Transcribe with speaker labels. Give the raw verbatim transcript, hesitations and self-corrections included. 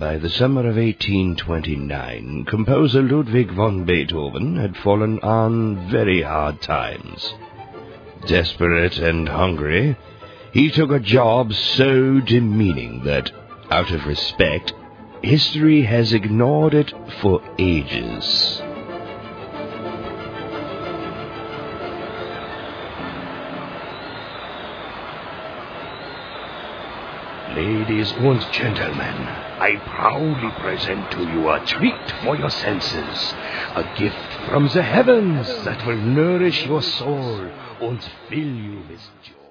Speaker 1: By the summer of eighteen twenty-nine, composer Ludwig von Beethoven had fallen on very hard times. Desperate and hungry, he took a job so demeaning that, out of respect, history has ignored it for ages.
Speaker 2: Ladies and gentlemen, I proudly present to you a treat for your senses, a gift from the heavens that will nourish your soul and fill you with joy.